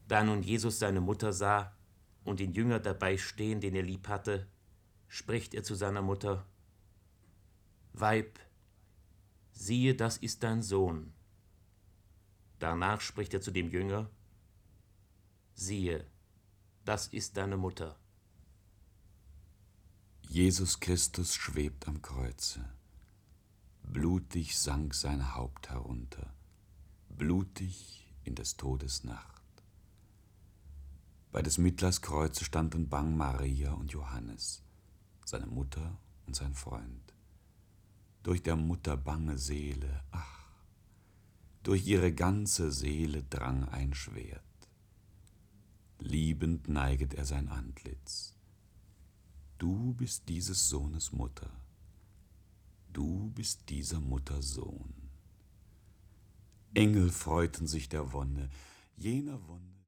Da nun Jesus seine Mutter sah und den Jünger dabei stehen, den er lieb hatte, spricht er zu seiner Mutter: Weib, siehe, das ist dein Sohn. Danach spricht er zu dem Jünger: Siehe, das ist deine Mutter. Jesus Christus schwebt am Kreuze. Blutig sank sein Haupt herunter, blutig in des Todes Nacht. Bei des Mittlers Kreuze standen bang Maria und Johannes, seine Mutter und sein Freund. Durch der Mutter bange Seele, ach, durch ihre ganze Seele drang ein Schwert. Liebend neiget er sein Antlitz. Du bist dieses Sohnes Mutter, du bist dieser Mutter Sohn. Engel freuten sich der Wonne, jener Wonne.